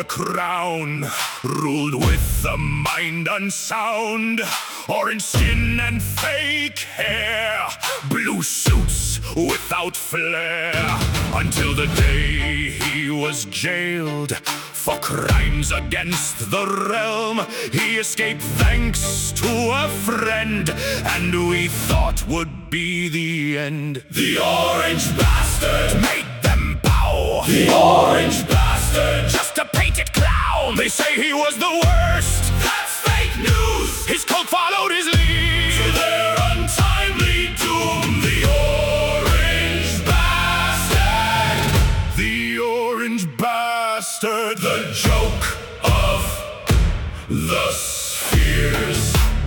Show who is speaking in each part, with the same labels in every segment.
Speaker 1: crown, ruled with a mind unsound. Orange skin and fake hair, blue suits without flair. Until the day he was jailed for crimes against the realm. He escaped thanks to a friend, and we thought would be the end. The orange bastard made them bow. The orange bastard, just a painted clown. They say he was the worst. That's fake news. His cult followed his lead to their untimely doom. The orange bastard. The orange bastard. The joke of the spheres.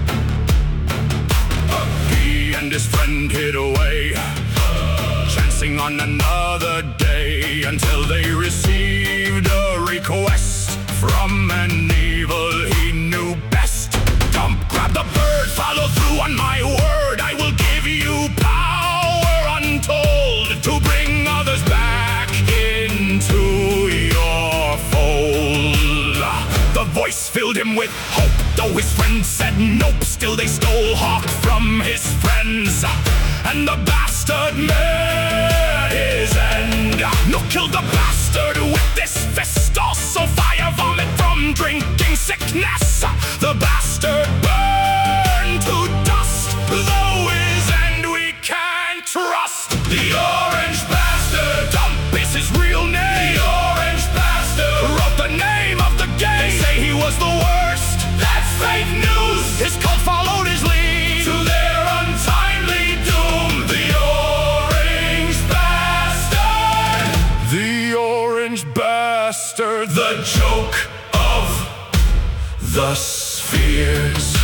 Speaker 1: He and his friend hid away, chancing on another day, until they received a request from an evil he knew best. Dump grabbed the bird, follow through on my word. I will give you power untold to bring others back into your fold. The voice filled him with hope, though his friends said nope. Still they stole Hawk from his friends, and the bastard met his end. No, killed the bastard with this fist. Also fire vomit from drinking sickness. The bastard burned to dust, though his end we can't trust. The orange bastard, Dump is his real name. The orange bastard wrote the name of the game. They say he was the worst. That's fake news. His cult followed his lead to their untimely doom. The orange bastard. The orange bastard. The joke of the spheres.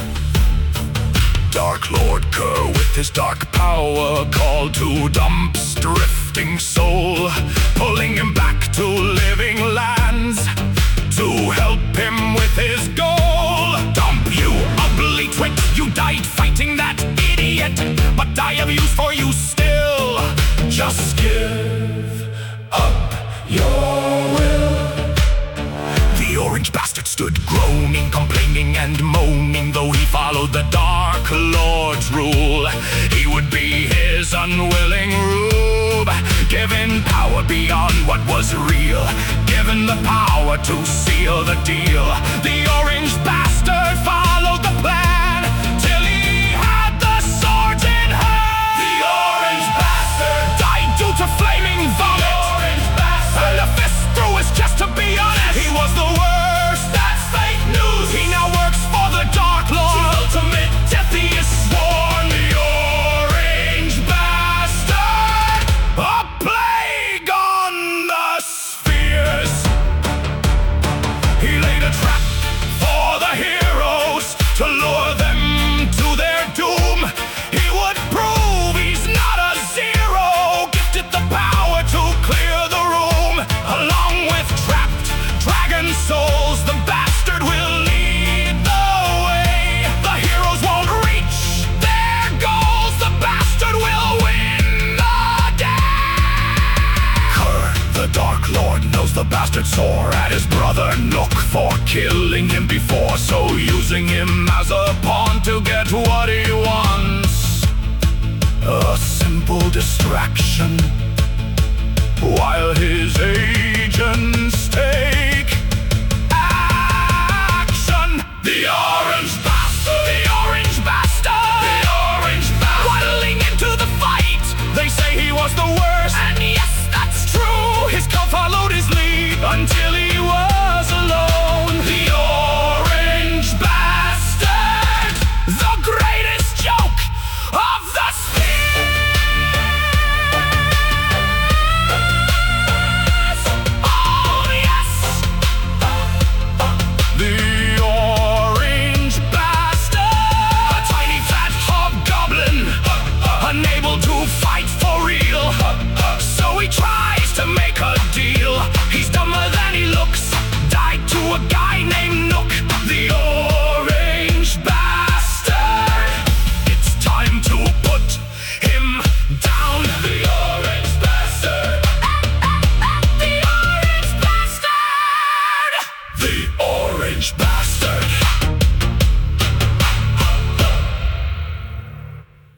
Speaker 1: Dark Lord Kerr with his dark power called to Dump's drifting soul, pulling him back to living lands to help him with his goal. Dump, you ugly twit, you died fighting that idiot, but I have use for you still. Just give up your will. The orange bastard stood groaning, complaining and moaning, though he followed the Dark Lord's rule. He would be his unwilling rube, given power beyond what was real, given the power to seal the deal. The orange bastard followed the plan till he had the swords in hand. The orange bastard died due to flaming vomit. The orange bastard, and a fist through his chest, to be honest. He was the worst. That's fake news. He now works for the Dark Lord. To ultimate death he is sworn. The orange bastard, a plague on the spheres. He laid a trap for the heroes to lure them to their doom. He would prove he's not a zero, gifted the power to clear the room. Along with trapped dragon souls, the bastard will lead the way. The heroes won't reach their goals. The bastard will win the day. Kerr, the Dark Lord, knows the bastard sore at his brother Nook for killing him before, so using him as a pawn to get what he wants. A simple distraction, while his agents take action. The orange bastard, the orange bastard, the orange bastard, waddling into the fight. They say he was the worst, and yes, that's true. His cult followed his lead until he was alone. The orange bastard, the greatest joke of the spheres. Oh strange,